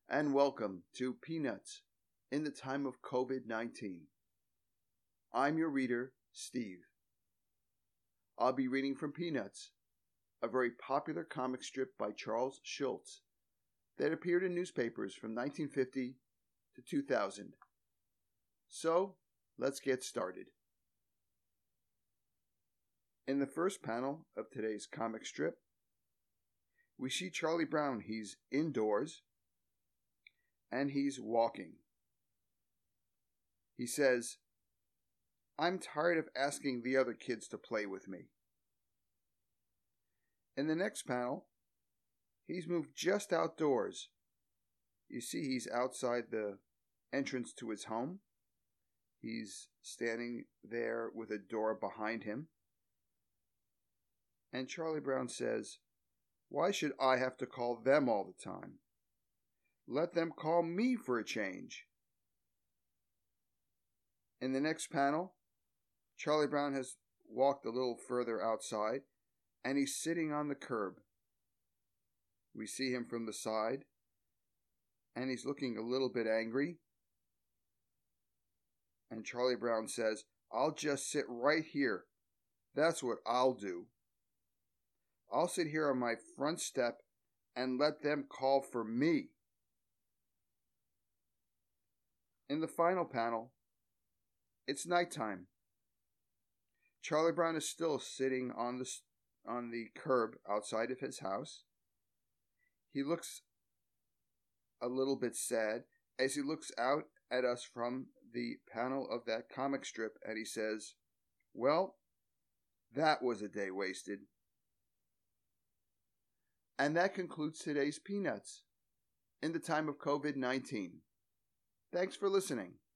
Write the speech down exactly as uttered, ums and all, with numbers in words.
and welcome to Peanuts in the time of COVID nineteen. I'm your reader, Steve. I'll be reading from Peanuts, a very popular comic strip by Charles Schulz that appeared in newspapers from nineteen fifty to two thousand. So, let's get started. In the first panel of today's comic strip, we see Charlie Brown. He's indoors and he's walking. He says, "I'm tired of asking the other kids to play with me." In the next panel, he's moved just outdoors. You see he's outside the entrance to his home. He's standing there with a door behind him. And Charlie Brown says, "Why should I have to call them all the time? Let them call me for a change." In the next panel, Charlie Brown has walked a little further outside and he's sitting on the curb. We see him from the side and he's looking a little bit angry. And Charlie Brown says, "I'll just sit right here. That's what I'll do. I'll sit here on my front step and let them call for me." In the final panel, it's nighttime. Charlie Brown is still sitting on the on the curb outside of his house. He looks a little bit sad as he looks out at us from the panel of that comic strip, and he says, "Well, that was a day wasted." And that concludes today's Peanuts in the time of COVID nineteen. Thanks for listening.